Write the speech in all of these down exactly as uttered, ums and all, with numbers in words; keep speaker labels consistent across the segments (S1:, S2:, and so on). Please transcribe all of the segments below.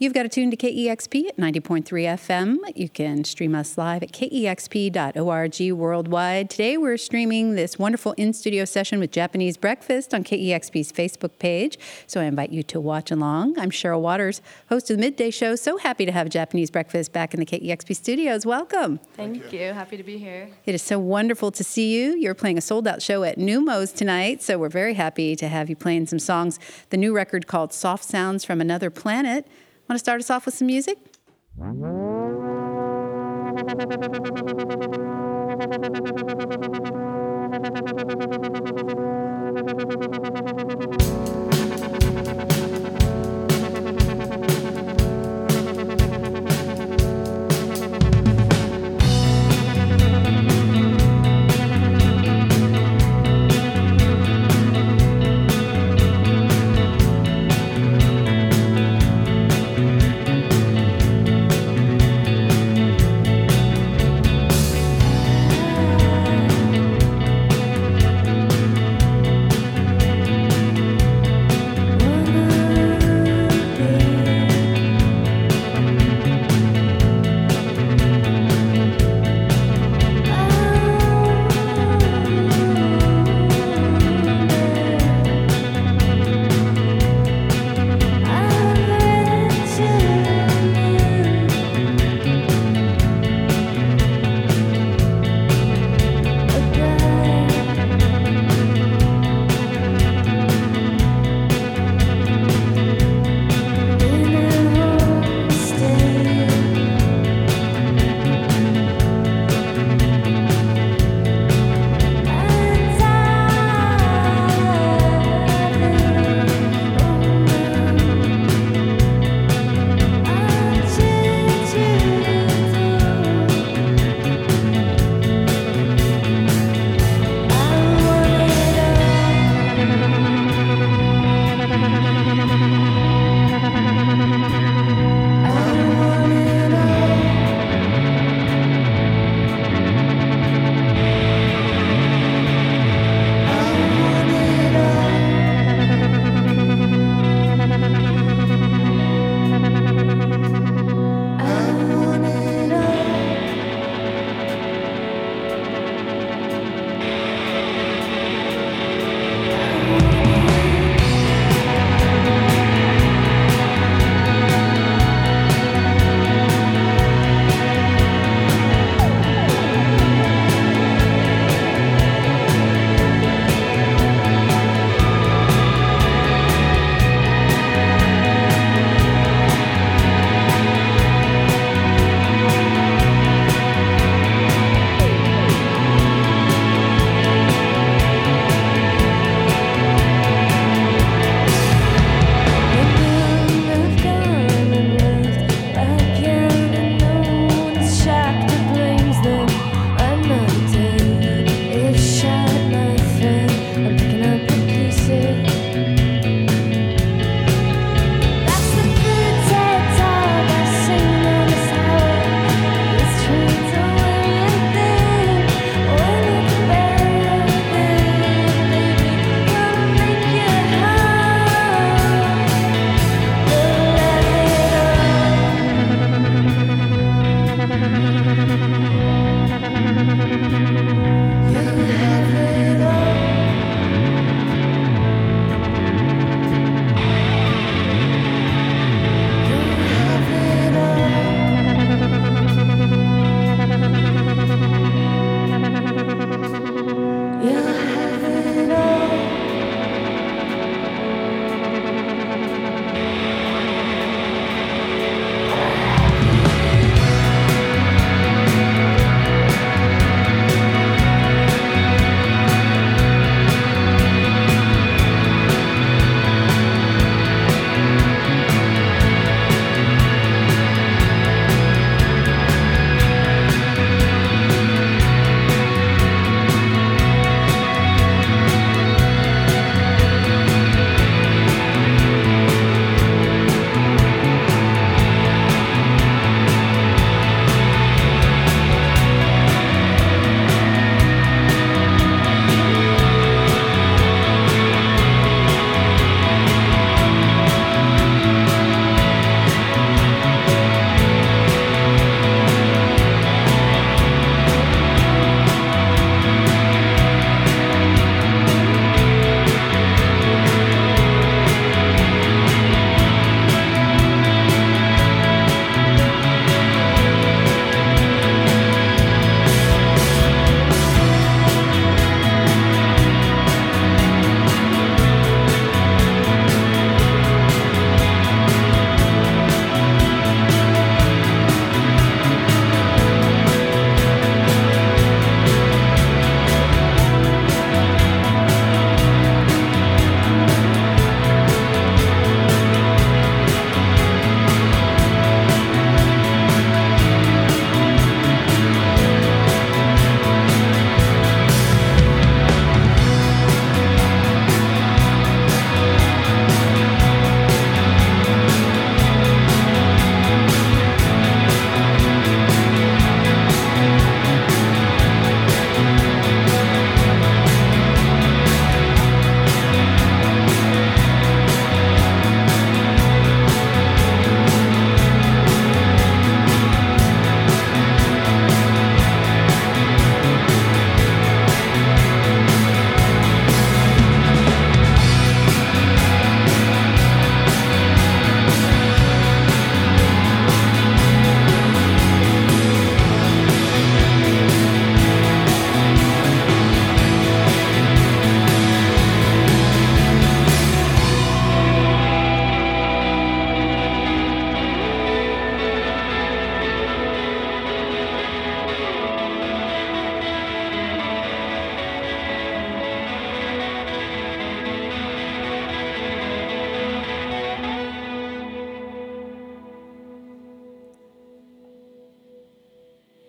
S1: You've got to tune to K E X P at ninety point three F M. You can stream us live at K E X P dot org worldwide. Today we're streaming this wonderful in-studio session with Japanese Breakfast on K E X P's Facebook page, so I invite you to watch along. I'm Cheryl Waters, host of the Midday Show. So happy to have Japanese Breakfast back in the K E X P studios. Welcome.
S2: Thank, Thank you. you. Happy to be here.
S1: It is so wonderful to see you. You're playing a sold-out show at Numos tonight, so we're very happy to have you playing some songs. The new record called Soft Sounds from Another Planet. Want to start us off with some music?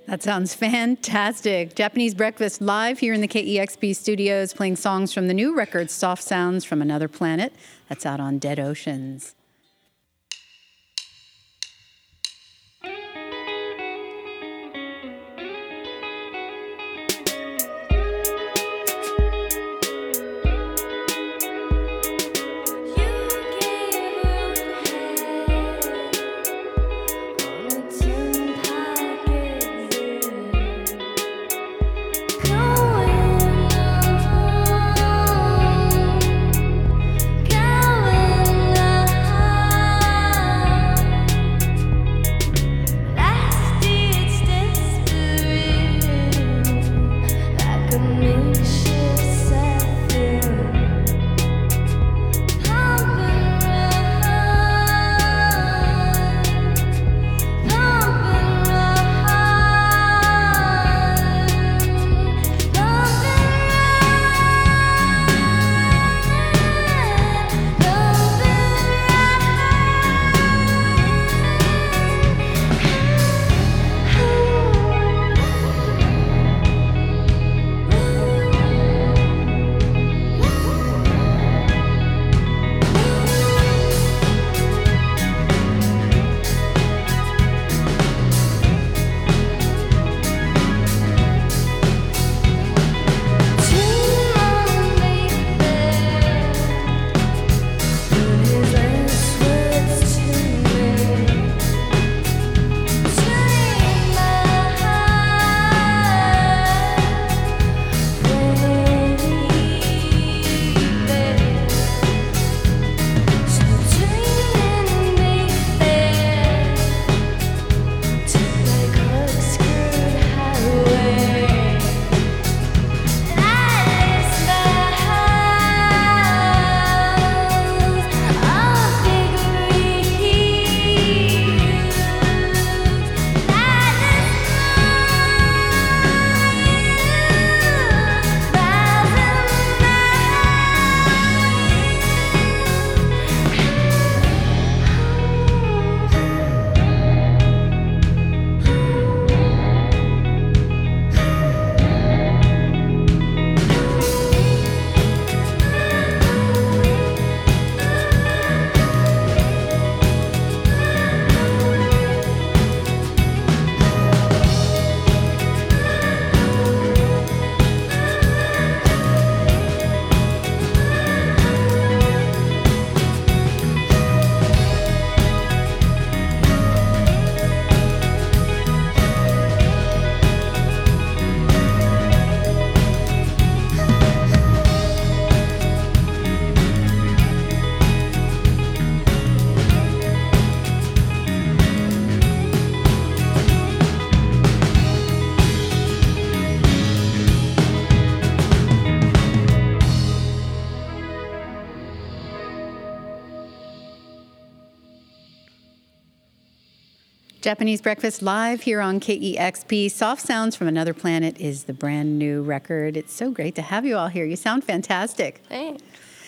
S1: That sounds fantastic. Japanese Breakfast live here in the K E X P studios, playing songs from the new record, Soft Sounds from Another Planet. That's out on Dead Oceans. Japanese Breakfast live here on K E X P. Soft Sounds from Another Planet is the brand new record. It's so great to have you all here. You sound fantastic.
S2: Thanks.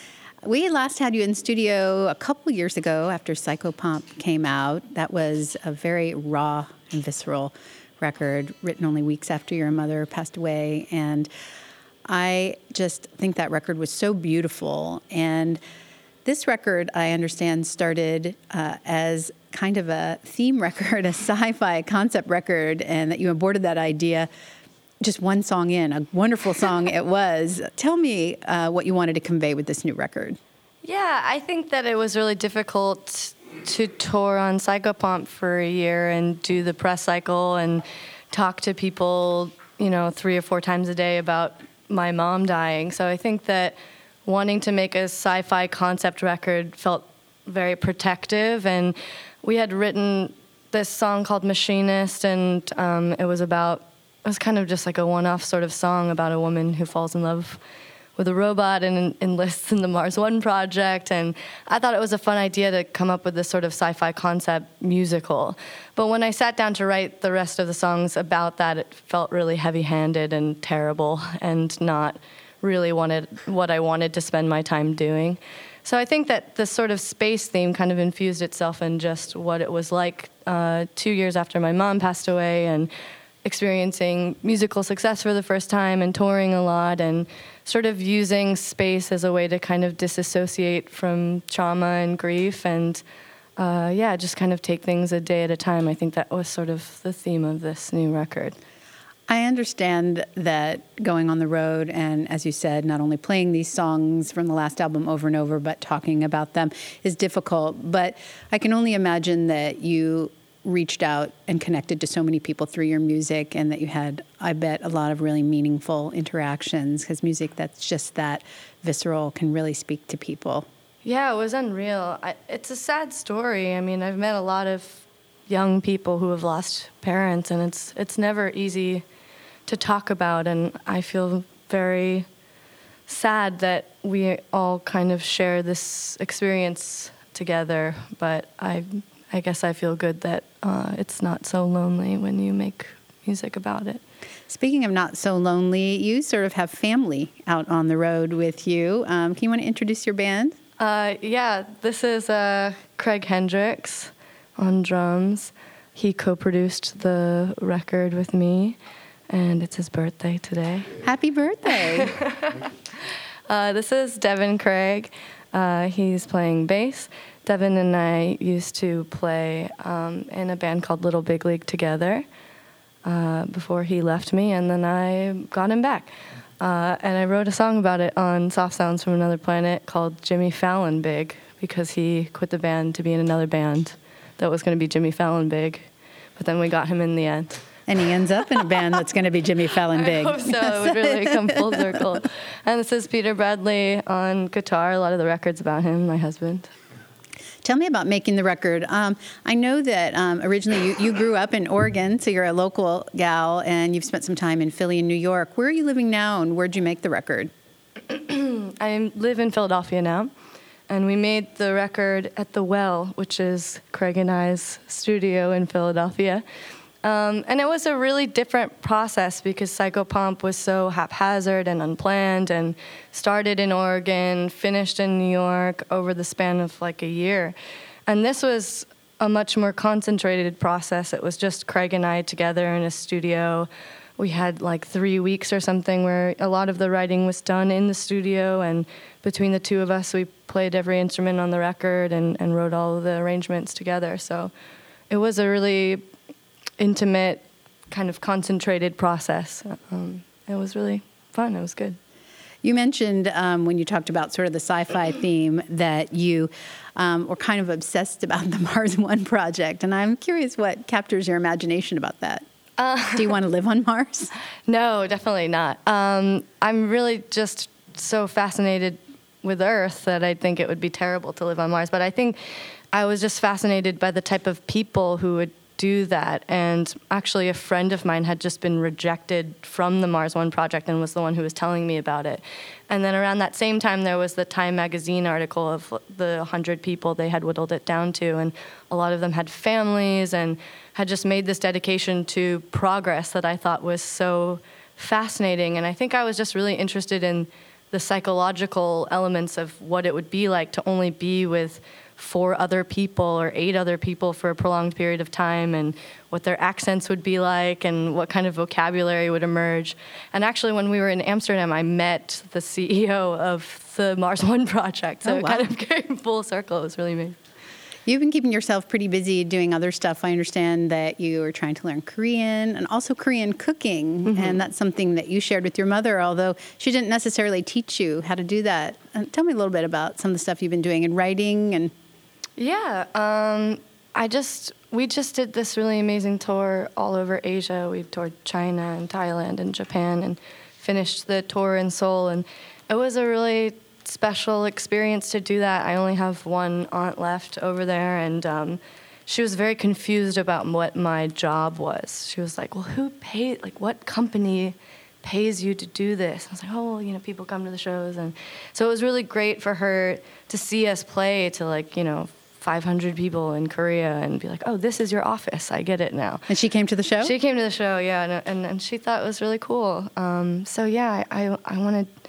S1: We last had you in studio a couple years ago after Psychopomp came out. That was a very raw and visceral record written only weeks after your mother passed away. And I just think that record was so beautiful. And this record, I understand, started uh, as kind of a theme record, a sci-fi concept record, and that you aborted that idea just one song in. A wonderful song it was. Tell me uh, what you wanted to convey with this new record.
S2: Yeah, I think that it was really difficult to tour on Psychopomp for a year and do the press cycle and talk to people, you know, three or four times a day about my mom dying. So I think that wanting to make a sci-fi concept record felt very protective, and we had written this song called Machinist, and um, it was about, it was kind of just like a one-off sort of song about a woman who falls in love with a robot and en- enlists in the Mars One project, and I thought it was a fun idea to come up with this sort of sci-fi concept musical. But when I sat down to write the rest of the songs about that, it felt really heavy-handed and terrible and not really wanted what I wanted to spend my time doing. So I think that the sort of space theme kind of infused itself in just what it was like uh, two years after my mom passed away, and experiencing musical success for the first time and touring a lot and sort of using space as a way to kind of disassociate from trauma and grief and, uh, yeah, just kind of take things a day at a time. I think that was sort of the theme of this new record.
S1: I understand that going on the road and, as you said, not only playing these songs from the last album over and over, but talking about them is difficult. But I can only imagine that you reached out and connected to so many people through your music and that you had, I bet, a lot of really meaningful interactions because music that's just that visceral can really speak to people.
S2: Yeah, it was unreal. I, it's a sad story. I mean, I've met a lot of young people who have lost parents, and it's it's never easy to talk about, and I feel very sad that we all kind of share this experience together, but I I guess I feel good that uh, it's not so lonely when you make music about it.
S1: Speaking of not so lonely, you sort of have family out on the road with you. Um, can you want to introduce your band?
S2: Uh, yeah, this is uh, Craig Hendricks on drums. He co-produced the record with me, and it's his birthday today.
S1: Happy birthday.
S2: uh, this is Devin Craig. Uh, he's playing bass. Devin and I used to play um, in a band called Little Big League together uh, before he left me, and then I got him back. Uh, and I wrote a song about it on Soft Sounds from Another Planet called Jimmy Fallon Big, because he quit the band to be in another band that was going to be Jimmy Fallon Big. But then we got him in the end.
S1: And he ends up in a band that's going to be Jimmy Fallon Big.
S2: I hope so. It would really come full circle. And this is Peter Bradley on guitar. A lot of the record's about him, my husband.
S1: Tell me about making the record. Um, I know that um, originally you, you grew up in Oregon, so you're a local gal, and you've spent some time in Philly and New York. Where are you living now, and where'd you make the record?
S2: I live in Philadelphia now, and we made the record at The Well, which is Craig and I's studio in Philadelphia. Um, and it was a really different process because Psychopomp was so haphazard and unplanned and started in Oregon, finished in New York over the span of like a year. And this was a much more concentrated process. It was just Craig and I together in a studio. We had like three weeks or something where a lot of the writing was done in the studio, and between the two of us, we played every instrument on the record and, and wrote all of the arrangements together. So it was a really intimate, kind of concentrated process. Um, it was really fun. It was good.
S1: You mentioned um, when you talked about sort of the sci-fi theme that you um, were kind of obsessed about the Mars One project, and I'm curious what captures your imagination about that. Uh, Do you want to live on Mars?
S2: No, definitely not. Um, I'm really just so fascinated with Earth that I think it would be terrible to live on Mars, but I think I was just fascinated by the type of people who would do that. And actually a friend of mine had just been rejected from the Mars One project and was the one who was telling me about it. And then around that same time, there was the Time magazine article of the one hundred people they had whittled it down to, and a lot of them had families and had just made this dedication to progress that I thought was so fascinating. And I think I was just really interested in the psychological elements of what it would be like to only be with four other people or eight other people for a prolonged period of time, and what their accents would be like and what kind of vocabulary would emerge. And actually, when we were in Amsterdam, I met the C E O of the Mars One project, so
S1: oh, wow.
S2: it kind of came full circle. It was really amazing.
S1: You've been keeping yourself pretty busy doing other stuff. I understand that you are trying to learn Korean and also Korean cooking, mm-hmm. and that's something that you shared with your mother, although she didn't necessarily teach you how to do that. Uh, tell me a little bit about some of the stuff you've been doing in writing and
S2: Yeah, um, I just, we just did this really amazing tour all over Asia. We toured China and Thailand and Japan and finished the tour in Seoul. And it was a really special experience to do that. I only have one aunt left over there, and um, she was very confused about what my job was. She was like, well, who paid, like what company pays you to do this? I was like, oh, well, you know, people come to the shows. And so it was really great for her to see us play to, like, you know, five hundred people in Korea and be like, oh, this is your office. I get it now.
S1: And she came to the show?
S2: She came to the show, yeah, and and, and she thought it was really cool. Um, so, yeah, I, I, I wanted,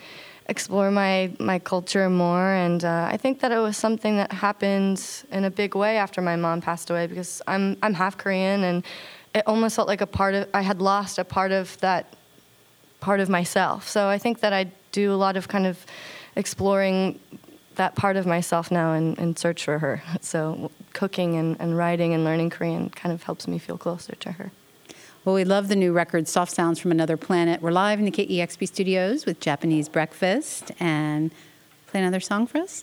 S2: explore my, my culture more. And uh, I think that it was something that happened in a big way after my mom passed away, because I'm I'm half Korean, and it almost felt like a part of, I had lost a part of that part of myself. So I think that I do a lot of kind of exploring that part of myself now and, and search for her. So cooking and, and writing and learning Korean kind of helps me feel closer to her.
S1: Well, we love the new record, Soft Sounds from Another Planet. We're live in the K E X P studios with Japanese Breakfast. And play another song for us?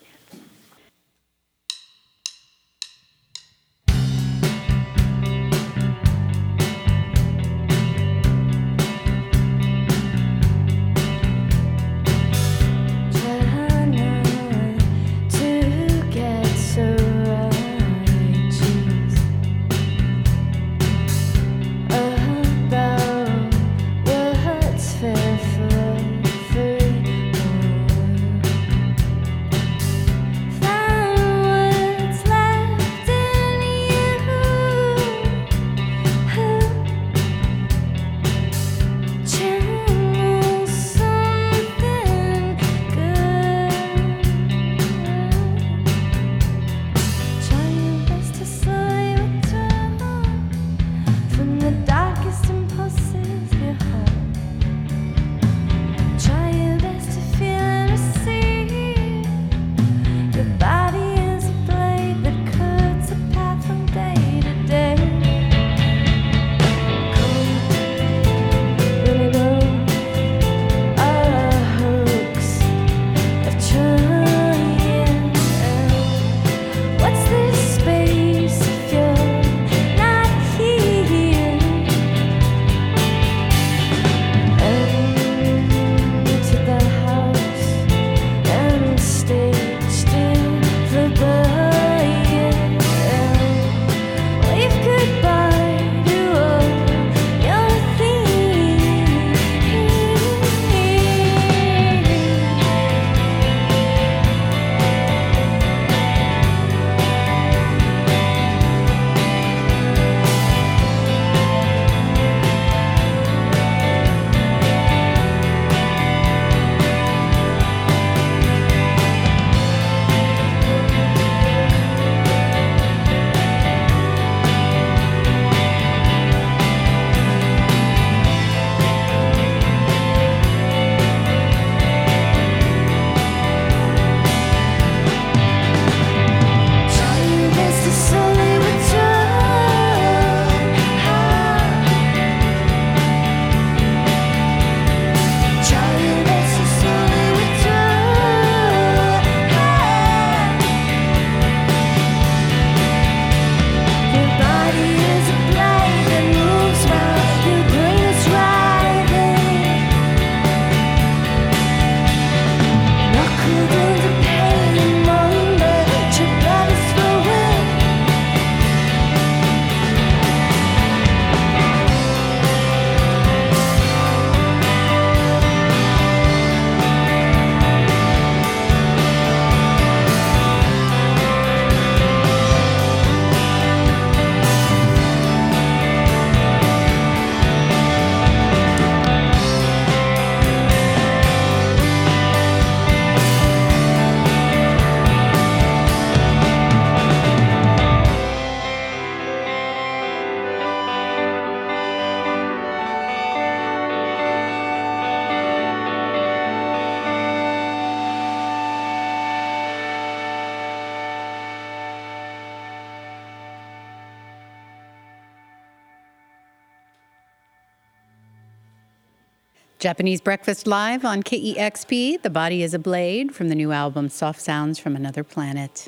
S1: Japanese Breakfast live on K E X P. The Body is a Blade from the new album Soft Sounds from Another Planet.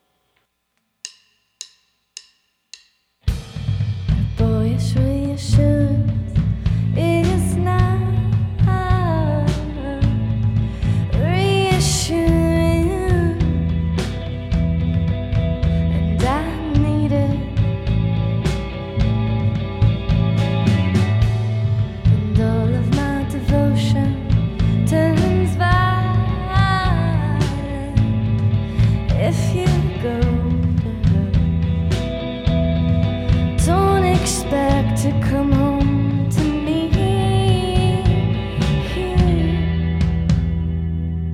S3: Boyish reassurance is not reassuring, and I need it. And all of my devotion turns violent if you go to her. Don't expect to come home to me.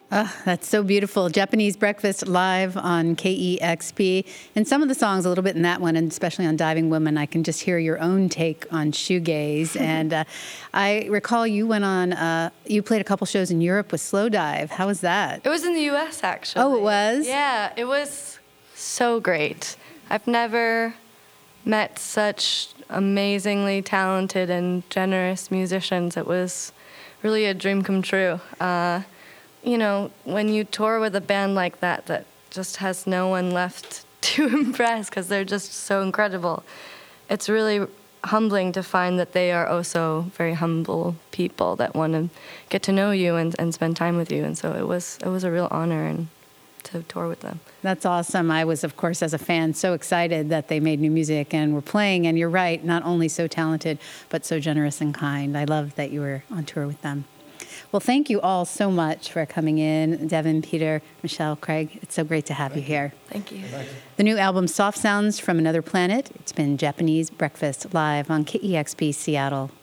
S1: Oh, that's so beautiful. Japanese Breakfast live on K E X P. And some of the songs, a little bit in that one, and especially on Diving Woman, I can just hear your own take on shoegaze. And uh, I recall you went on, uh, you played a couple shows in Europe with Slow Dive. How was that?
S2: It was in the U S actually.
S1: Oh, it was?
S2: Yeah, it was so great. I've never met such amazingly talented and generous musicians. It was really a dream come true. Uh, you know, when you tour with a band like that that just has no one left to impress because they're just so incredible, it's really humbling to find that they are also very humble people that want to get to know you and, and spend time with you. And so it was it was a real honor and to tour with them.
S1: That's awesome. I was, of course, as a fan, so excited that they made new music and were playing. And you're right, not only so talented, but so generous and kind. I love that you were on tour with them. Well, thank you all so much for coming in. Devin, Peter, Michelle, Craig, it's so great to have you here.
S2: Thank you.
S1: The new album, Soft Sounds from Another Planet. It's been Japanese Breakfast live on K E X P Seattle.